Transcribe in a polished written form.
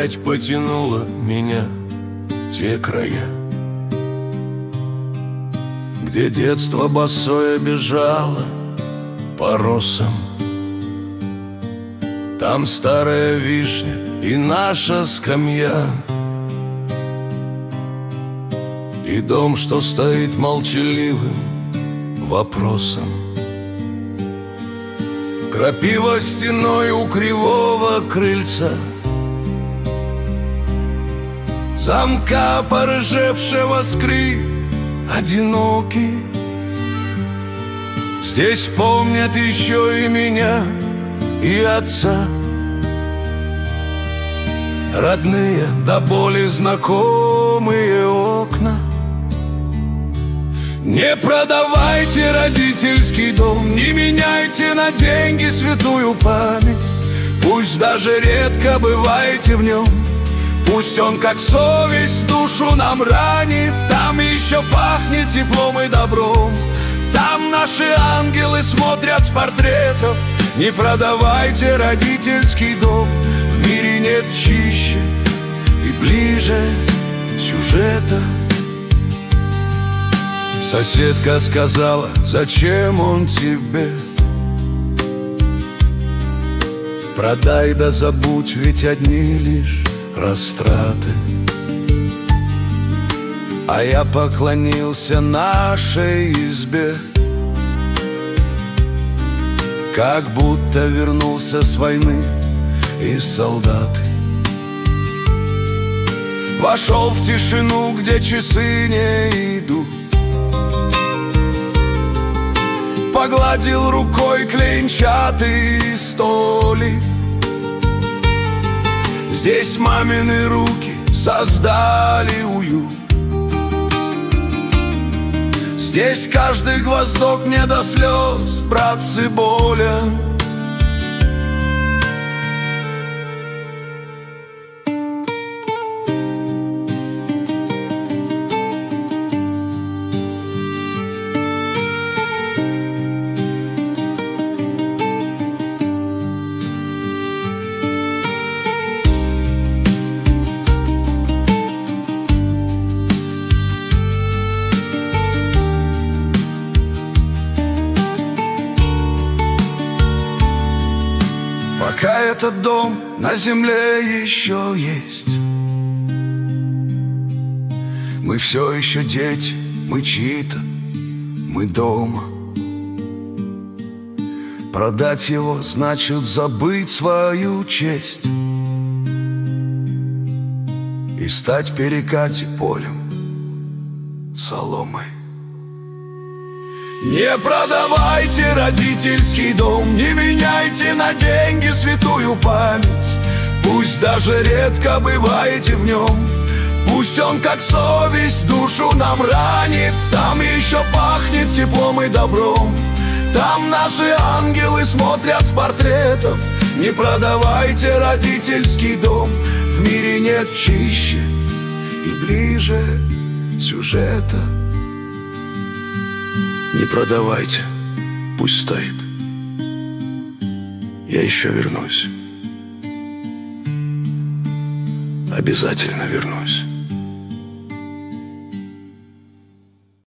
опять потянуло меня те края, где детство босое бежало по росам. Там старая вишня и наша скамья, и дом, что стоит молчаливым вопросом. Крапива стеной у кривого крыльца, замка порыжевшего скрип одинокий. Здесь помнят еще и меня, и отца, родные до боли знакомые окна. Не продавайте родительский дом, не меняйте на деньги святую память. Пусть даже редко бываете в нем, пусть он как совесть душу нам ранит. Там еще пахнет теплом и добром, там наши ангелы смотрят с портретов. Не продавайте родительский дом, в мире нет чище и ближе сюжета. Соседка сказала: зачем он тебе? Продай да забудь, ведь одни лишь растраты. А я поклонился нашей избе, как будто вернулся с войны из солдаты. Вошел в тишину, где часы не идут, погладил рукой клеенчатый столик. Здесь мамины руки создали уют, здесь каждый гвоздок мне до слез, братцы, болен. Пока этот дом на земле еще есть, мы все еще дети, мы чьи-то, мы дома. Продать его значит забыть свою честь и стать перекати полем соломой. Не продавайте родительский дом, не меняйте на деньги святую память. Пусть даже редко бываете в нем, пусть он как совесть душу нам ранит. Там еще пахнет теплом и добром, там наши ангелы смотрят с портретов. Не продавайте родительский дом, в мире нет чище и ближе сюжета. Не продавайте, пусть стоит, я еще вернусь, обязательно вернусь.